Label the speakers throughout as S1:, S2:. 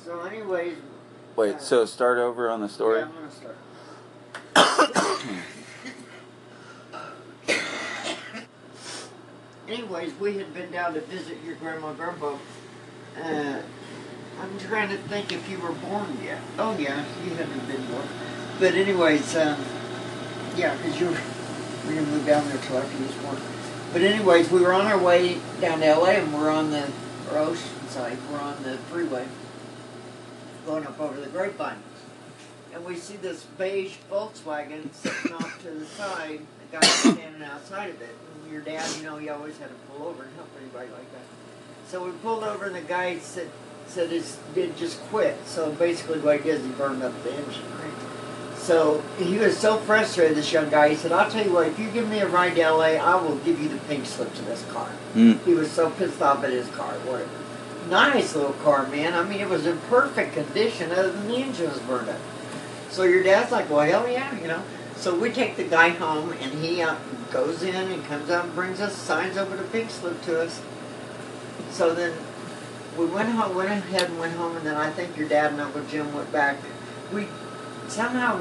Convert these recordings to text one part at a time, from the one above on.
S1: So anyways...
S2: Wait, so start over on the story?
S1: Yeah, I'm going to start. Anyways, we had been down to visit your grandma and grandpa. I'm trying to think if you were born yet. Oh yeah, you haven't been born. But anyways, yeah, because we didn't move down there till after you was born. But anyways, we were on our way down to LA and we're on the ocean side. We're on the freeway going up over the Grapevine. And we see this beige Volkswagen sitting off to the side, the guy standing outside of it. And your dad, you know, he always had to pull over and help anybody like that. So we pulled over and the guy said his did just quit. So basically what he did is he burned up the engine, right? So he was so frustrated, this young guy, he said, I'll tell you what, if you give me a ride to LA, I will give you the pink slip to this car. He was so pissed off at his car, whatever. Nice little car, man. I mean, it was in perfect condition other than the engine was burned up. So your dad's like, well, hell yeah, you know. So we take the guy home, and he goes in and comes out and brings us, signs over the pink slip to us. So then we went ahead and went home, and then I think your dad and Uncle Jim went back. Somehow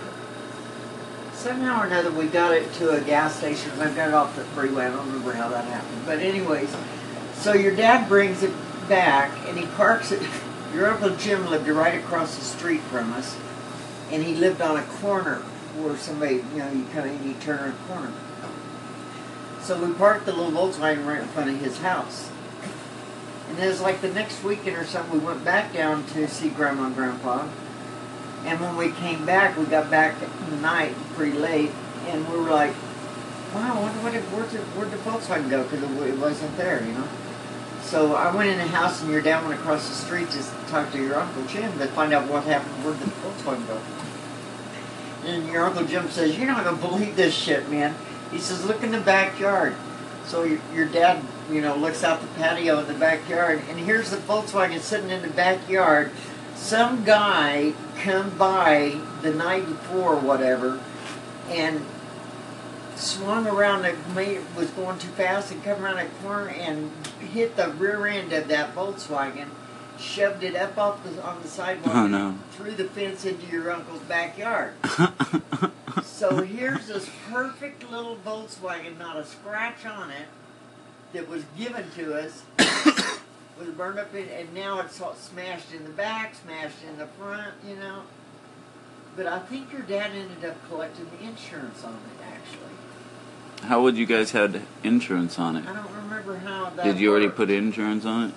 S1: or another we got it to a gas station. We got it off the freeway. I don't remember how that happened. But anyways, so your dad brings it back, and he parks it. Your Uncle Jim lived right across the street from us. And he lived on a corner where somebody, you know, you come in and you turn a corner. So we parked the little Volkswagen right in front of his house. And it was like the next weekend or something, we went back down to see Grandma and Grandpa. And when we came back, we got back at night pretty late, and we were like, wow, where'd the Volkswagen go? Because it wasn't there, you know. So I went in the house, and your dad went across the street to talk to your Uncle Jim to find out what happened, where'd the Volkswagen go. And your Uncle Jim says, you're not going to believe this shit, man. He says, look in the backyard. So your dad, you know, looks out the patio in the backyard, and here's the Volkswagen sitting in the backyard. Some guy come by the night before or whatever, and swung around, was going too fast, and come around a corner and hit the rear end of that Volkswagen, shoved it up off on the sidewalk, through the fence into your uncle's backyard. So here's this perfect little Volkswagen, not a scratch on it, that was given to us, was burned up, and now it's all smashed in the back, smashed in the front, you know. But I think your dad ended up collecting the insurance on it, actually.
S2: How would you guys had insurance on it?
S1: I don't remember how that
S2: Did you already
S1: worked.
S2: put insurance on it?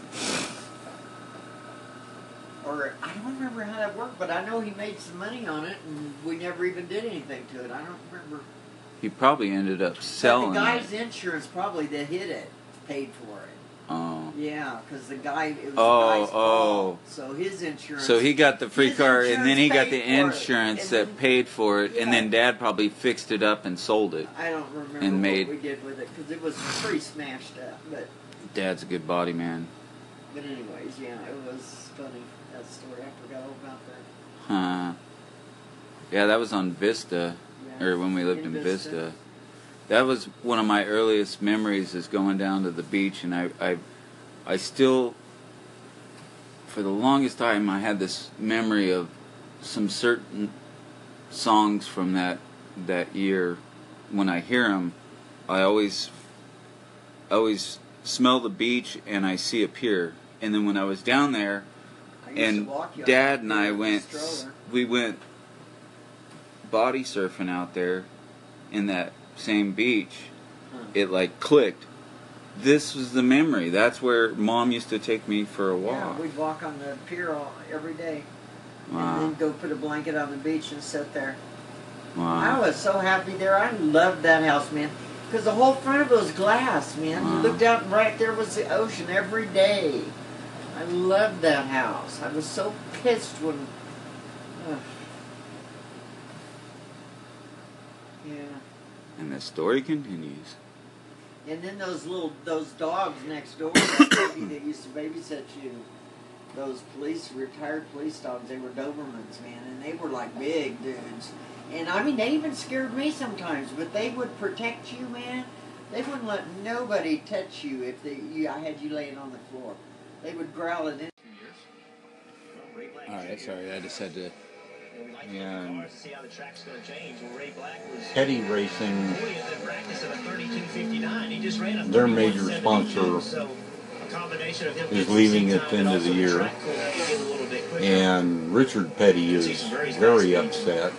S1: Or I don't remember how that worked, but I know he made some money on it, and we never even did anything to it. I don't remember.
S2: He probably ended up selling
S1: but the guy's
S2: it.
S1: insurance probably that hit it paid for it.
S2: Oh.
S1: Yeah, because it was the guy's fault. So his insurance.
S2: So he got the free car, and then he got the
S1: insurance
S2: insurance that paid for it,
S1: yeah.
S2: and then Dad probably fixed it up and sold it.
S1: I don't remember
S2: and
S1: what we did with it, because it was pretty smashed up. But
S2: Dad's a good body man.
S1: But anyways, yeah, it was funny, that story. I forgot all about that.
S2: Huh. Yeah, that was on Vista,
S1: Yeah,
S2: or when we lived in Vista. That was one of my earliest memories, is going down to the beach, and I still, for the longest time, I had this memory of some certain songs from that year. When I hear them, I always smell the beach and I see a pier. And then when I was down there, and Dad and I went body surfing out there in that same beach, it like clicked. This was the memory. That's where Mom used to take me for a walk.
S1: Yeah, we'd walk on the pier every day.
S2: Wow.
S1: And then go put a blanket on the beach and sit there.
S2: Wow.
S1: I was so happy there. I loved that house, man. Because the whole front of it was glass, man.
S2: Wow.
S1: You looked out and right there was the ocean every day. I loved that house. I was so pissed when... Yeah.
S2: And the story continues.
S1: And then those dogs next door, that lady that used to babysit you, those retired police dogs, they were Dobermans, man, and they were like big dudes. And I mean, they even scared me sometimes, but they would protect you, man. They wouldn't let nobody touch you if I had you laying on the floor. They would growl at it.
S2: That's all right. I just had to.
S3: And Petty Racing, their major sponsor, is leaving at the end of the year, and Richard Petty is very upset.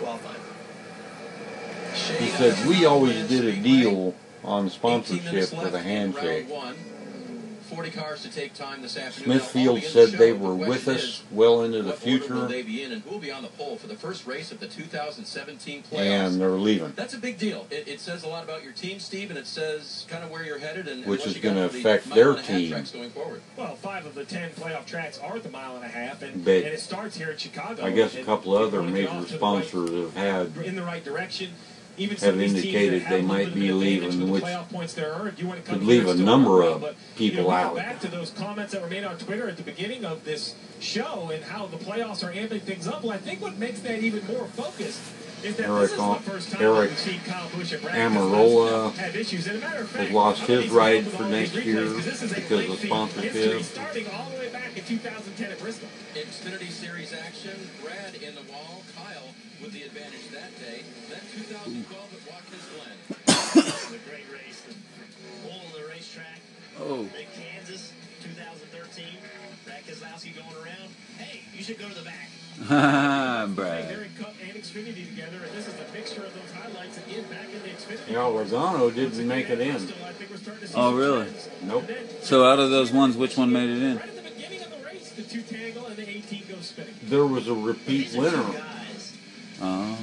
S3: He said, we always did a deal on sponsorship with a handshake.
S4: 40 cars to take time this afternoon.
S3: Smithfield said they were with us well into the future,
S4: will they be in, and who will be on the pole for the first race of the 2017 playoffs?
S3: and they're leaving.
S4: That's a big deal. It says a lot about your team, Steve, and it says kind of where you're headed, and
S3: Which
S4: what
S3: is
S4: you got
S3: gonna
S4: for the
S3: affect
S4: mile
S3: their
S4: and a half
S3: team.
S4: tracks going forward.
S5: Well, 5 of the 10 playoff tracks are the mile and a half, and
S3: But
S5: it starts here in Chicago.
S3: I guess a
S5: and
S3: couple other
S5: you wanna get
S3: major
S5: off to the
S3: sponsors have had
S5: in the right direction. Even
S3: have
S5: some of these teams
S3: indicated
S5: that
S3: they
S5: have a
S3: might
S5: little
S3: be
S5: bit of advantage
S3: leaving,
S5: with the
S3: which
S5: playoff points they're earned. You want to come
S3: could
S5: here
S3: leave a
S5: and still
S3: number
S5: earn
S3: of
S5: well,
S3: people
S5: we
S3: out.
S5: go back to those comments that were made on Twitter at the beginning of this show and how the playoffs are amping things up. Well, I think what makes that even more focused is that this is the first time
S3: Eric
S5: we've seen Kyle Busch and Brad
S3: Amarola
S5: Keselowski have issues. And a matter of fact,
S3: has lost
S5: I'm gonna
S3: his
S5: need some help
S3: ride
S5: with
S3: for
S5: all
S3: next
S5: these replays,
S3: year
S5: 'cause this is a
S3: because of
S5: lengthy
S3: sponsorship.
S5: history starting all the way back in 2010 at Bristol.
S4: Xfinity Series action. Brad in the wall. Kyle with the advantage that day. Then 2012 at Watkins Glen.
S5: This is a great race. The hole in the racetrack.
S2: Oh.
S5: Big Kansas, 2013. Brad Keselowski going around. Hey, you should go to the back.
S2: Brad.
S5: They're in Cup and Xfinity together, and this is a mixture of those highlights again back in the Xfinity.
S3: You know, Logano didn't make it in.
S2: Oh, really?
S3: Nope.
S2: So out of those ones, which one made it in?
S5: Right at the beginning of the race, the 2 tangle and the 18 go spinning.
S3: There was a repeat winner.
S2: Oh.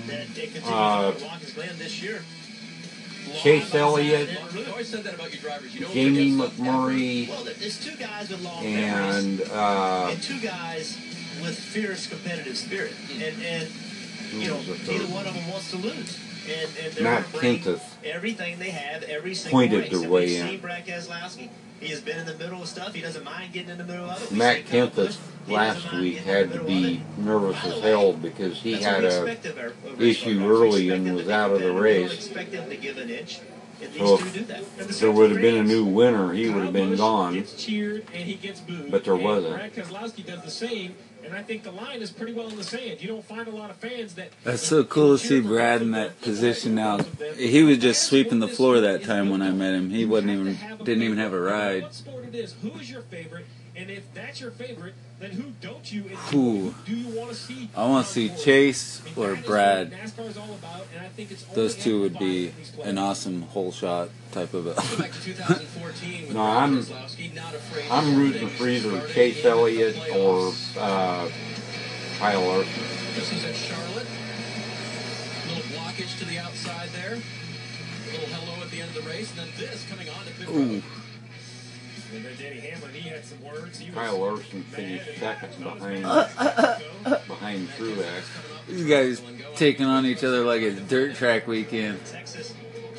S3: Chase Elliott,
S4: Really always said that about your drivers. You don't
S3: Jamie
S4: forget stuff ever.
S3: McMurray,
S6: Well, there's 2 guys with long
S3: and
S6: memories, and 2 guys with fierce competitive spirit, and you know, neither one of them wants to lose. And they're
S3: Matt
S6: gonna bring
S3: Kenseth
S6: everything they have every single
S3: pointed
S6: race.
S3: to
S6: And
S3: weigh
S6: we've
S3: in.
S6: seen Brad Keselowski. He has been in the middle of stuff. He doesn't mind getting in the middle of it. We've
S3: Matt
S6: seen Kyle Busch.
S3: Kenseth
S6: He doesn't
S3: last
S6: mind
S3: week
S6: getting in
S3: had
S6: the
S3: to
S6: middle of
S3: be
S6: it.
S3: nervous
S6: By the
S3: as
S6: way,
S3: hell because he
S6: that's
S3: had
S6: what we
S3: a
S6: expect of our race
S3: issue
S6: car drivers.
S3: early
S6: We
S3: and
S6: expect
S3: was
S6: them to
S3: out of the
S6: compete. We don't
S3: race.
S6: expect them to give an inch. And
S3: So
S6: these 2 do that.
S5: And the
S3: there would have been a
S5: same
S3: new winner, he would
S5: Kyle
S3: have been
S5: Busch
S3: gone.
S5: Gets cheered and he gets booed.
S3: But there
S5: and
S3: wasn't.
S5: Brad Keselowski does the same, and I think the line is pretty well in the sand. You don't find a lot of fans that.
S2: That's so cool to see Brad in that position now. He was just sweeping the floor that time when I met him. He didn't even have a ride.
S5: What sport it is? Who is your favorite? And if that's your favorite, then who don't you enjoy?
S2: Who?
S5: Who do you want to see?
S2: I want to see
S5: on board?
S2: Chase
S5: I mean,
S2: or
S5: that is
S2: Brad.
S5: what NASCAR is all about, and I think it's
S2: Those
S5: only
S2: 2 would be
S5: amplified in these
S2: an
S5: playoffs.
S2: awesome whole shot type of a.
S4: Go back to 2014 with
S3: No,
S4: Brad
S3: I'm-
S4: Keselowski, not afraid
S3: I'm
S4: of
S3: rooting
S4: anything.
S3: for either
S4: Started
S3: Chase
S4: in the
S3: Elliott or
S4: playoffs.
S3: Kyle Larson.
S4: This is at Charlotte. Little blockage to the outside there. A little hello at the end of the race, and then this coming on to pit road.
S2: Ooh.
S5: And then Danny Hamlin, he had some words. He was
S3: Kyle Larson
S5: mad
S3: finished
S5: and
S3: second
S5: not as
S3: behind
S5: mad.
S3: behind Truex.
S2: These guys taking on each other like it's dirt track weekend.
S6: Texas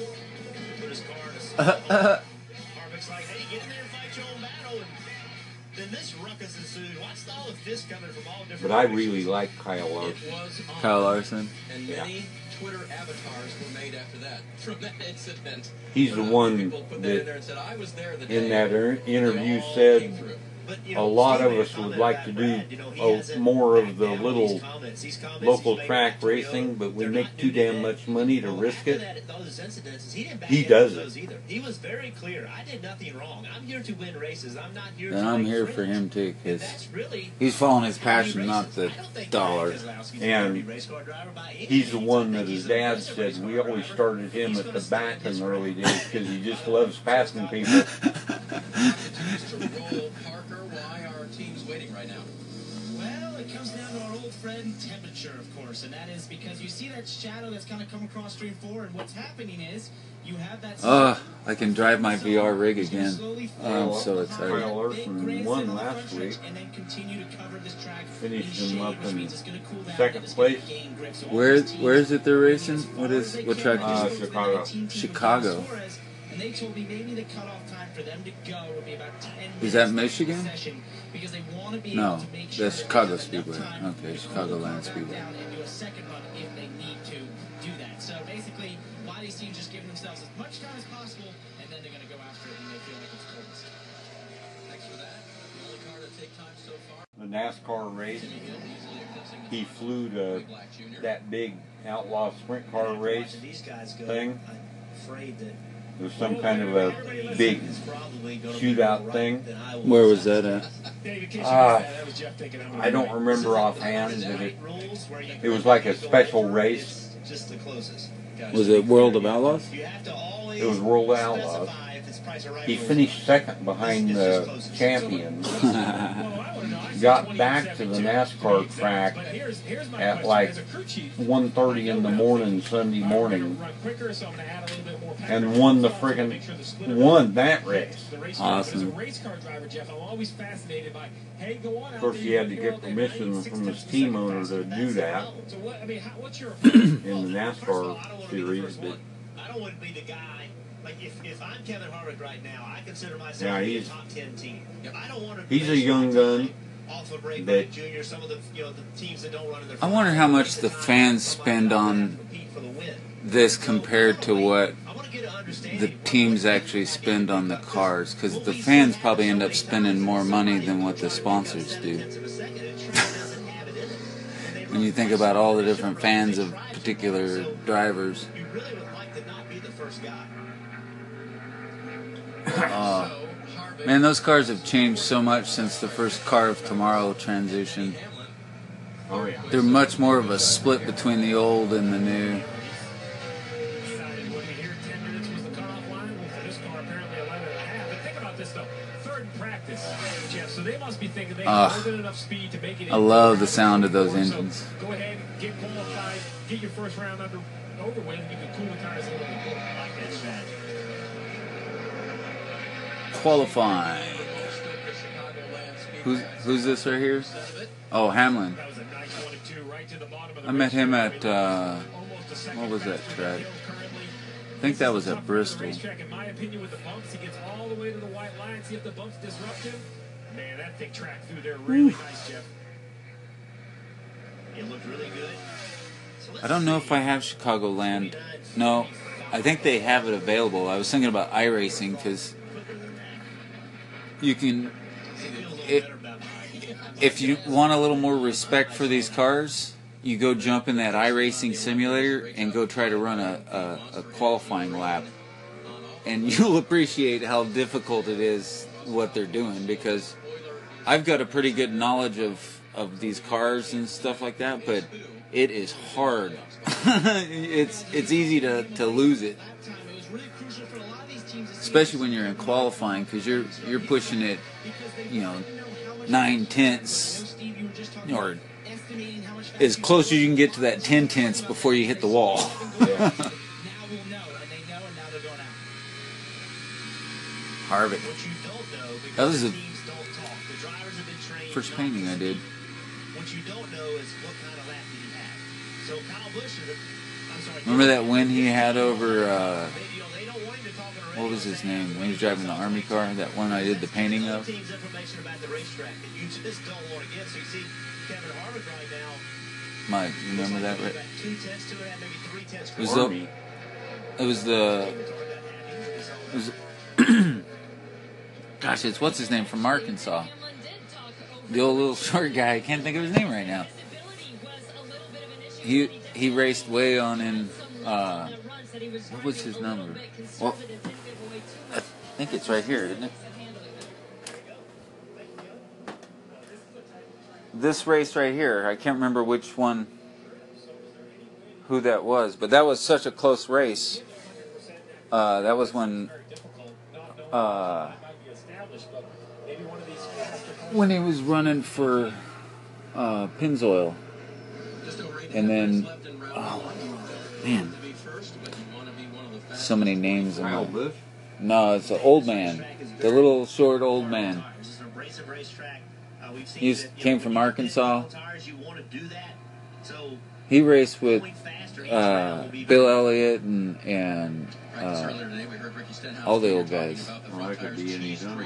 S6: put his car in a spot. Harvick's like, hey, get in there and fight your own battle. And then this ruckus ensued. Watch all the fists coming from all different
S3: But I
S6: directions.
S3: really like Kyle
S4: It
S3: Larson.
S4: was on.
S2: Kyle Larson.
S4: And many Twitter avatars were made after that, from that incident.
S3: He's the one
S4: People put that in
S3: that
S4: there and said, I was there the
S3: in
S4: day
S3: that
S4: they
S3: interview
S4: all
S3: said
S4: came through.
S6: But, you
S3: a
S6: know,
S3: lot
S6: Steve
S3: of
S6: made a
S3: us would
S6: comment
S3: like
S6: about
S3: to
S6: Brad.
S3: do
S6: You know, he hasn't
S3: more of
S6: backed
S3: the
S6: down on
S3: little
S6: these comments. These comments
S3: local
S6: he's made
S3: track
S6: about Toyota,
S3: racing, but we
S6: they're
S3: make
S6: not
S3: too
S6: new to
S3: damn
S6: him.
S3: much money to
S6: You know,
S3: risk
S6: after
S3: it.
S6: that, those incidences, he didn't back
S3: He
S6: down
S3: does
S6: on
S3: it.
S6: those either. He was very clear. I did nothing wrong. I'm here to win races. I'm not here
S2: And
S6: to
S2: I'm
S6: make
S2: here
S6: friends.
S2: for him too,
S6: And
S2: because
S6: that's really
S2: he's following his
S6: how he
S2: passion, not
S6: races.
S2: the
S6: I don't think
S2: dollar.
S6: Brad Keselowski's a
S3: And
S6: dirty race car driver by any
S3: he's the
S6: means.
S3: one
S6: I
S3: that
S6: think
S3: his
S6: he's an
S3: dad
S6: aggressive
S3: said
S6: race
S3: we
S6: car
S3: always
S6: driver.
S3: started him
S6: He's
S3: at
S6: gonna
S3: the
S6: stay
S3: back in
S6: his
S3: the early
S6: lane.
S3: days because he just loves passing people.
S4: Continues to roll. Parker, why are teams waiting right now?
S7: Well, it comes down to our old friend temperature, of course, and that is because you see that shadow that's kind of come across Stream 4, and what's happening is you have that...
S2: I can drive my VR rig again. I'm so
S3: Kyle
S2: excited.
S3: Larson won last week.
S7: And then continue to cover this track
S3: Finished
S7: in
S3: him
S7: shade,
S3: up
S7: which
S3: in
S7: means it's gonna cool down,
S3: second
S7: and it's gonna
S3: place.
S7: gain grip. So all
S2: Where
S7: these teams
S2: where is it they're
S7: are
S2: racing?
S7: moving as
S2: What
S7: far
S2: is
S7: as they
S2: what
S7: can.
S2: track
S7: They
S2: is
S7: spoke
S2: it?
S7: to the
S3: Chicago.
S7: 19 team
S2: Chicago.
S7: from Suarez, and they told me maybe the cutoff time for them to go would be about 10 minutes.
S2: Is that
S7: into the
S2: Michigan?
S7: session, because they want to be
S2: No,
S7: able to make sure
S2: that's
S7: that
S2: Chicago
S7: they have enough
S2: Speedway.
S7: time
S2: Okay,
S7: to
S2: Chicago
S7: cool the
S2: Land
S7: car back
S2: Speedway.
S7: down and do a second run if they need to do that. So basically, why these teams just giving themselves as much time as possible, and then they're going to go after it when they feel like it's coldest.
S4: Thanks for that. The only car to take time so far.
S3: The NASCAR race.
S4: Timmy Hill easily a
S3: he flew to that big outlaw sprint car race thing. It was some kind of a big shootout thing.
S2: Where was that at?
S3: I don't remember offhand, but it was like a special race.
S2: Was it World of Outlaws?
S3: It was World of Outlaws. He finished second behind the champions. Got back to the NASCAR track at like 1:30 in the morning Sunday morning and won that race.
S2: Awesome.
S3: Of course, he had to get permission from his team owner to do that in the NASCAR series. But
S6: I don't want to be the guy. Like if I'm Kevin Harvick right now, I consider myself a top 10 team. I don't want to.
S3: He's a young gun.
S6: But some of the teams that don't run in their
S2: I wonder how much the fans spend on this compared to what the teams actually spend on the cars, because the fans probably end up spending more money than what the sponsors do. When you think about all the different fans of particular drivers.
S6: You really would like to not be the first guy.
S2: Man, those cars have changed so much since the first Car of Tomorrow transition.
S3: Oh yeah.
S2: They're much more of a split between the old and the new. I love the sound of those engines.
S5: Go ahead, get qualified, get your first round over with, and you can cool the tires a little bit more. I like that strategy.
S2: Qualifying. Who's this right here? Oh, Hamlin. I met him at what was that track? I think that was at Bristol.
S5: In my opinion, with the bumps, he gets all the way to the white line. See if the bumps disrupt him. Man, that thing tracked through there really nice, Jeff.
S6: It looked really good.
S2: I don't know if I have Chicagoland. No, I think they have it available. I was thinking about iRacing because you can, if you want a little more respect for these cars, you go jump in that iRacing simulator and go try to run a qualifying lap. And you'll appreciate how difficult it is what they're doing, because I've got a pretty good knowledge of these cars and stuff like that, but it is hard. It's easy to lose it, especially when you're in qualifying, because you're pushing it, 9/10 or as close as you can get to that 10/10 before you hit the wall.
S3: Yeah.
S2: Harvick. That was the first painting I did.
S6: What you don't know is what kind of lap did he have. So Kyle Busch,
S2: Remember that win he had over, what was his name, when he was driving the Army car, that one I did the painting of?
S6: team's information about the racetrack that you just don't want to get. So you see Kevin Harvick right now.
S2: Mike, remember that? Right?
S6: 2 tenths to it, maybe 3 tenths to
S2: It was gosh, it's what's his name from Arkansas? The old little short guy. I can't think of his name right now. He raced way on in. What was his number? Well, I think it's right here, isn't it? This race right here. I can't remember which one. Who that was, but that was such a close race. That was when he was running for Pennzoil, and then man, so many names.
S3: Kyle Busch?
S2: No, it's an old man, the little short old man. He came from Arkansas. He raced with Bill Elliott and all the old guys.
S3: Well, that could be any number.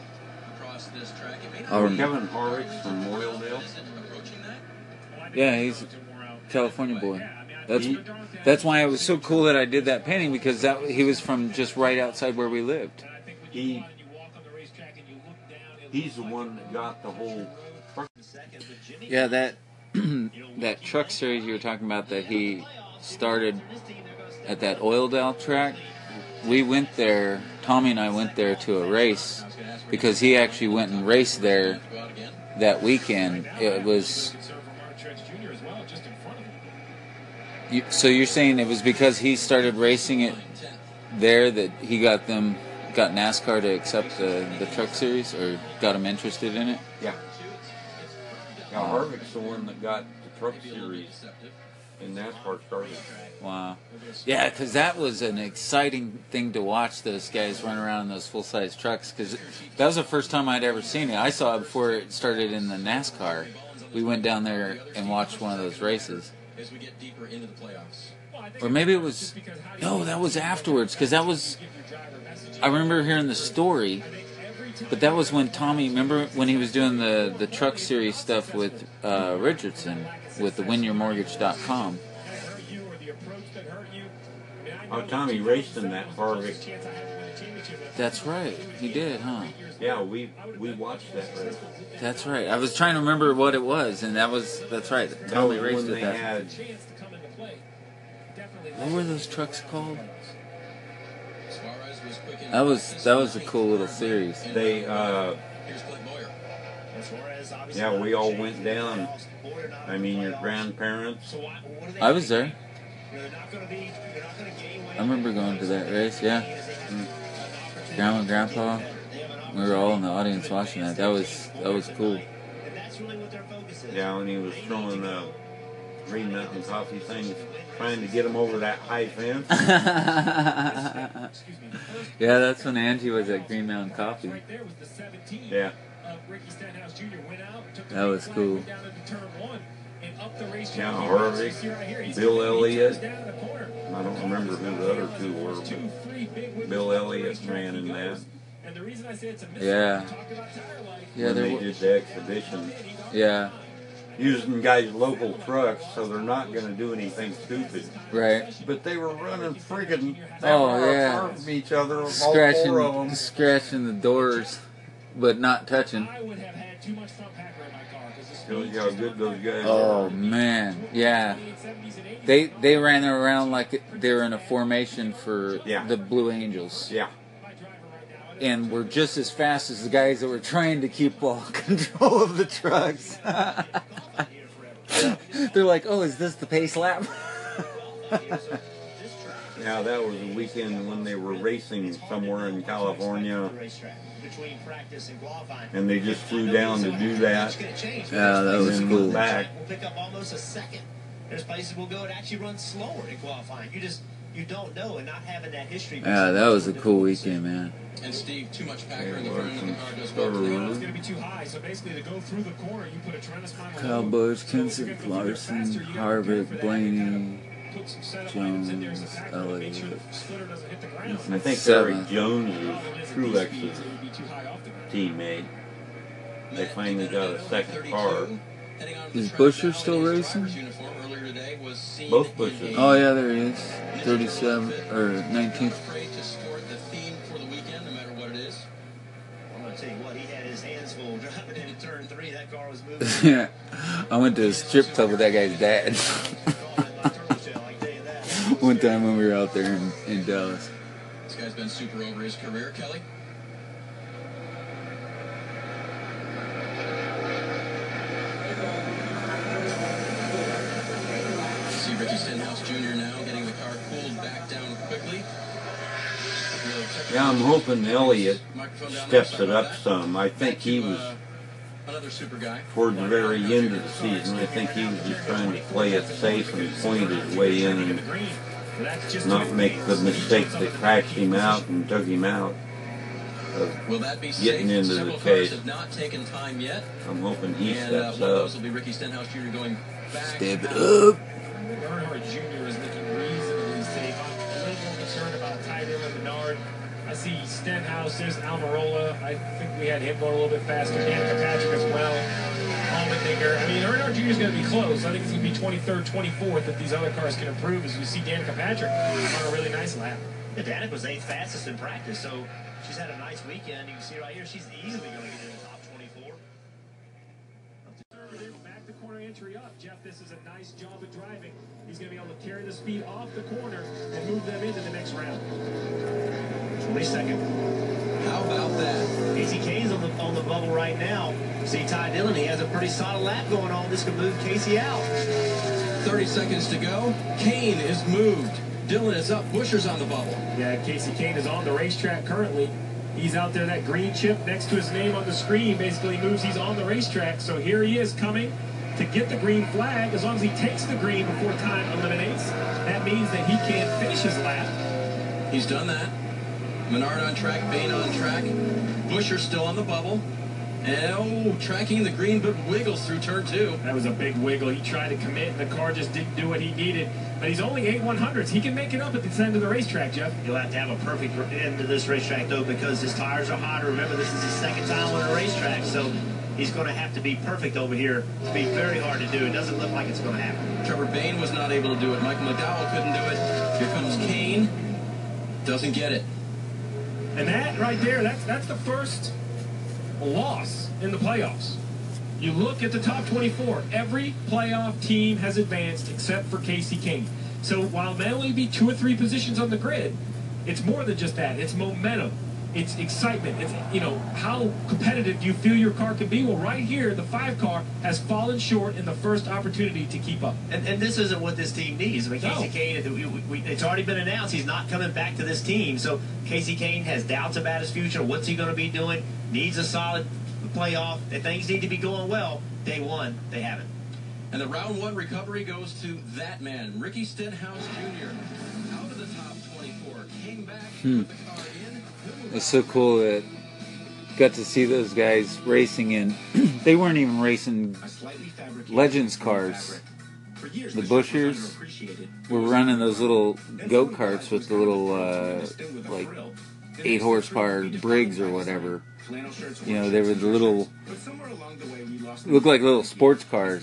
S2: Kevin
S3: Harvick from Moyledale.
S2: Yeah, he's a California boy. That's why it was so cool that I did that painting, because he was from just right outside where we lived.
S3: He's the one that got the whole.
S2: Yeah, that truck series you were talking about that he started at that Oildale track. We went there, Tommy and I went there to a race because he actually went and raced there that weekend. It was... So you're saying it was because he started racing it there that he got NASCAR to accept the truck series, or got him interested in it?
S3: Yeah. Yeah, Harvick's the one that got the truck series in NASCAR started.
S2: Wow. Yeah, because that was an exciting thing to watch, those guys run around in those full-size trucks, because that was the first time I'd ever seen it. I saw it before it started in the NASCAR. We went down there and watched one of those races.
S4: As we get deeper into the playoffs.
S2: Or maybe it was... No, that was afterwards, because that was... I remember hearing the story, but that was when Tommy... Remember when he was doing the truck series stuff with Richardson, with the WinYourMortgage.com?
S3: Oh, Tommy raced in that Harvick.
S2: That's right. He did, huh?
S3: Yeah, we watched that race.
S2: That's right. I was trying to remember what it was, and that's right. Tommy raced
S3: when
S2: at
S3: they
S2: that.
S3: had...
S2: What were those trucks called? That was a cool little series.
S3: They, yeah, we all went down. I mean, your grandparents.
S2: I was there. I remember going to that race, yeah. Grandma and Grandpa, we were all in the audience watching that. That was cool.
S3: Yeah, when he was throwing Green Mountain Coffee things, trying to get him over that high fence.
S2: Yeah, that's when Angie was at Green Mountain Coffee.
S3: Yeah.
S2: That was cool.
S3: Yeah, Harvick, Bill Elliott. I don't remember who the other two were, but Bill Elliott ran in that.
S2: Yeah. Yeah,
S3: when they did the exhibition.
S2: Yeah.
S3: Using guys' local trucks, so they're not going to do anything stupid.
S2: Right.
S3: But they were running friggin'
S2: yeah,
S3: from each other, all four of them.
S2: Scratching the doors, but not touching.
S3: Shows you how good those guys are.
S2: Oh man, yeah. They ran around like they were in a formation for the Blue Angels.
S3: Yeah.
S2: And were just as fast as the guys that were trying to keep all control of the trucks. They're like, oh, is this the pace lap?
S3: Yeah, that was a weekend when they were racing somewhere in California. And they just flew down to do that.
S2: Yeah, that was cool.
S3: Back.
S6: We'll pick up almost a second. There's places we'll go and actually run slower in qualifying. You don't know, and not having that history.
S2: Yeah, that was a cool weekend, man.
S4: And Steve, too much packer in the front end of the car goes
S5: It's going to be too high, so basically to go through the corner, you put a tremendous
S2: Kyle Busch, Kenson, Larson, Harvick, Blaney, Jones, Elliott.
S3: I think Eric Jones was Truex's teammate. They finally got a second car.
S2: Is Busher still racing?
S3: Both Bushers.
S2: Oh yeah, there he is. 37 or 19th.
S6: I'm going to tell you what, he had his hands full driving into turn 3. That car was moving.
S2: Yeah, I went to a strip club with that guy's dad. One time when we were out there in Dallas.
S4: This guy's been super over his career, Kelly. See Ricky Stenhouse Jr. now getting the car cooled back down quickly.
S3: Yeah, I'm hoping Elliott steps it up some. I think he was toward the very end of the season. I think he was just trying to play it safe and point his way in and not make the mistake that crashed him out and took him out of getting into the chase. I'm hoping he steps up.
S2: Step it up.
S5: Earnhardt Jr. is looking reasonably safe. I'm a little more concerned about Tyler and Menard. I see Stenhouse, there's Almirola. I think we had him going a little bit faster. Danica Patrick as well. Allmendinger. I mean, Earnhardt Jr. is going to be close. I think it's going to be 23rd, 24th if these other cars can improve. As you see Danica Patrick on a really nice lap.
S6: Yeah, Danica was 8th fastest in practice, so she's had a nice weekend. You can see right here, she's easily going to get in the top 24.
S5: Back the corner in. entry up, Jeff, this is a nice job of driving. He's going to be able to carry the speed off the corner and move them into the next round.
S6: 22nd.
S4: How about that?
S6: Casey Kane's on the bubble right now. See Ty Dillon, he has a pretty solid lap going on. This could move Casey out.
S4: 30 seconds to go. Kane is moved. Dillon is up. Buscher's on the bubble.
S5: Yeah, Casey Kane is on the racetrack currently. He's out there, that green chip next to his name on the screen basically moves he's on the racetrack. So here he is coming to get the green flag. As long as he takes the green before time eliminates, that means that he can finish his lap.
S4: He's done that. Menard on track, Bain on track. Buscher still on the bubble. And tracking the green, but wiggles through turn 2.
S5: That was a big wiggle. He tried to commit, and the car just didn't do what he needed. But he's only 8/100ths. He can make it up at the end of the racetrack, Jeff.
S6: He'll have to have a perfect end to this racetrack, though, because his tires are hot. Remember, this is his second time on a racetrack, so he's going to have to be perfect over here. It's be very hard to do. It doesn't look like it's going to happen.
S4: Trevor Bain was not able to do it. Michael McDowell couldn't do it. Here comes Kane. Doesn't get it.
S5: And that right there, that's the first loss in the playoffs. You look at the top 24. Every playoff team has advanced except for Casey Kane. So while it may only be 2 or 3 positions on the grid, it's more than just that. It's momentum. It's excitement. It's, how competitive do you feel your car can be? Well, right here, the 5 car has fallen short in the first opportunity to keep up.
S6: And this isn't what this team needs. I mean, Casey Kane, it's already been announced he's not coming back to this team. So Casey Kane has doubts about his future. What's he going to be doing? Needs a solid playoff. If things need to be going well, day one, they haven't.
S4: And the round 1 recovery goes to that man, Ricky Stenhouse Jr. Out of the top 24. Came back, put the car in.
S2: It's so cool that got to see those guys racing in. They weren't even racing Legends cars. The Buschers were running those little go-karts with the little 8 horsepower Briggs or whatever. They were the little, looked like little sports cars.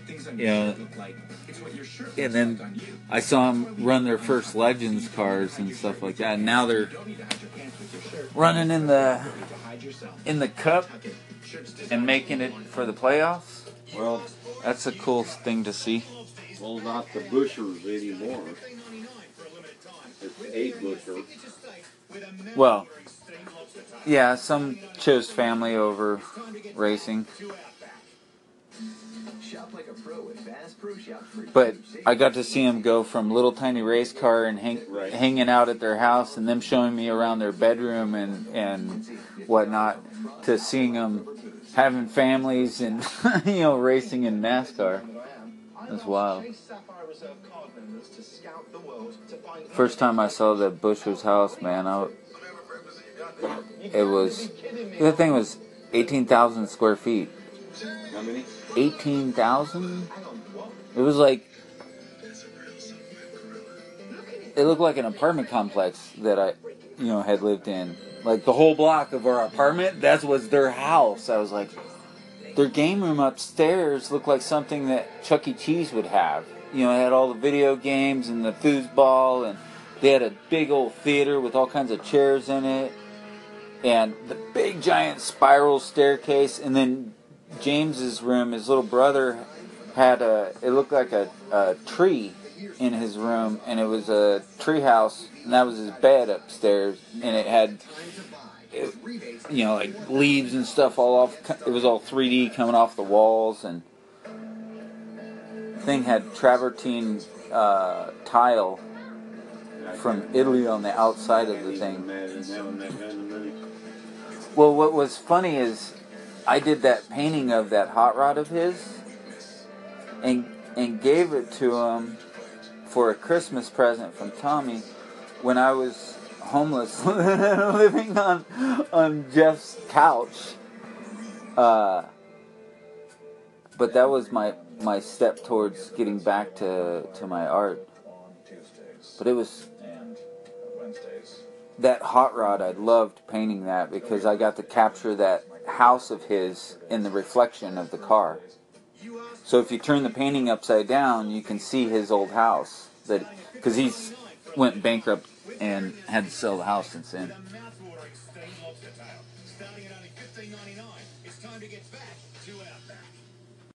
S2: And then I saw them run their first Legends cars and stuff like that. And now they're running in the Cup and making it for the playoffs.
S3: Well,
S2: that's a cool thing to see.
S3: well, not the Buschers anymore. It's a Buscher.
S2: Well, yeah, some chose family over racing. But I got to see them go from little tiny race car and hanging out at their house and them showing me around their bedroom and whatnot to seeing them having families and racing in NASCAR. That's wild. First time I saw the Buscher's house, man, the thing was 18,000 square feet.
S3: How many?
S2: 18,000? It was like, it looked like an apartment complex that I, had lived in. Like the whole block of our apartment, that was their house. I was like, their game room upstairs looked like something that Chuck E. Cheese would have. It had all the video games and the foosball, and they had a big old theater with all kinds of chairs in it, and the big giant spiral staircase, and then James's room, his little brother had it looked like a tree in his room, and it was a tree house, and that was his bed upstairs, and it had, like leaves and stuff all off. It was all 3D coming off the walls, and the thing had travertine tile from Italy on the outside of the thing. Well, what was funny is I did that painting of that hot rod of his and gave it to him for a Christmas present from Tommy when I was homeless living on Jeff's couch. But that was my step towards getting back to my art. But it was that hot rod. I loved painting that because I got to capture that house of his in the reflection of the car. So if you turn the painting upside down, you can see his old house. Because he's went bankrupt and had to sell the house since then.
S6: Starting at only $15.99, it's time to get back